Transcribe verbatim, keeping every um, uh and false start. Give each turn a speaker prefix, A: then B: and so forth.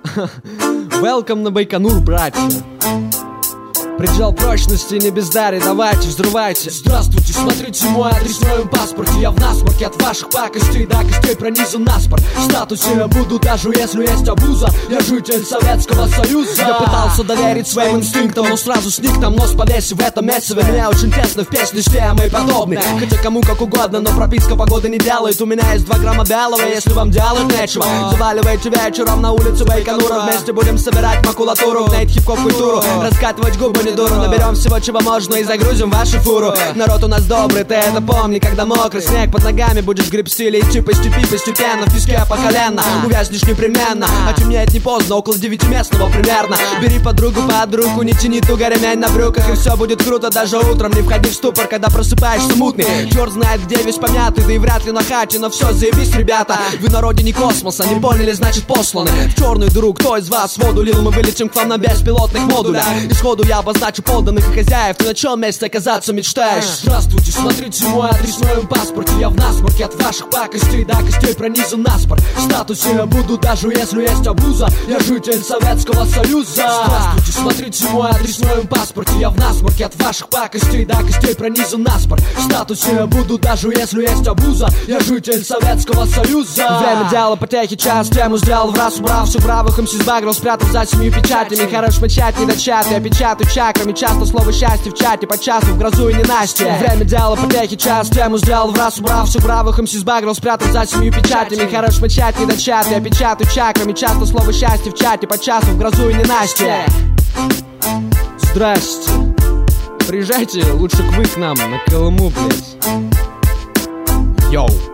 A: Welcome на Байконур, братья. Предел прочности не бездарий, давайте, взрывайте. Здравствуйте, смотрите мой адрес в моем паспорте. Я в насморке от ваших пакостей до костей пронизан наспор. В статусе я буду, даже если есть обуза. Я житель Советского Союза. Я пытался доверить своим инстинктам, но сразу сник там нос повесив в этом месиве. Меня очень тесно в песне все мои подобные. Хотя кому как угодно, но прописка погоды не делает. У меня есть два грамма белого, если вам делать нечего. Заваливайте вечером на улице Байконура. Вместе будем собирать макулатуру, гнать хип-хоп культуру, раскатывать губы не дуру. Наберем всего, чего можно, и загрузим вашу фуру. Народ у нас добрый, ты это помни. Когда мокрый снег под ногами, будешь гребсти или идти по степи постепенно. В песке по колено, увязнешь непременно. А темнеет не поздно, около девятиместного примерно. Бери подругу под руку, не тяни туго ремень на брюках, и все будет круто даже утром. Не входи в ступор, когда просыпаешься мутный. Черт знает, где весь помятый, да и вряд ли на хате. Но все, заебись, ребята, вы на родине космоса. Не поняли, значит посланы в черную дыру. Кто из вас воду лил? Мы вылетим к вам на беспилотных модулях. Исходу я обозначу подданных и хозяев. Ты на чем месте оказаться мечтаешь? Здравствуйте, смотрите мой адрес в моем паспорте. Я в насморке от ваших пакостей до костей пронизан наспор. В статусе я буду, даже если есть обуза. Я житель Советского Союза. Здравствуйте, смотрите мой адрес в моем паспорте. Я в насморке от ваших пакостей до костей пронизан наспор. В статусе я буду, даже если есть обуза. Я житель Советского Союза. Время дело потехи, час тему сделал в раз, убрав все бравых эм си сбагрил, спрятав за семью печатями. Хорош мычать не начатый, я печатаю чакрами. Часто слово счастье в чате, по часу в грозу и ненастье. Время дело потехи, час тему сделал в раз, убрав все бравых эм си сбагрил, спрятав за семью печатями. Хорош мычать не начатый, я печатаю чакрами. Часто слово счастье в чате, по часу в грозу и ненастье. Здрасте. Приезжайте лучше к вы к нам на Колыму, блять. Йоу.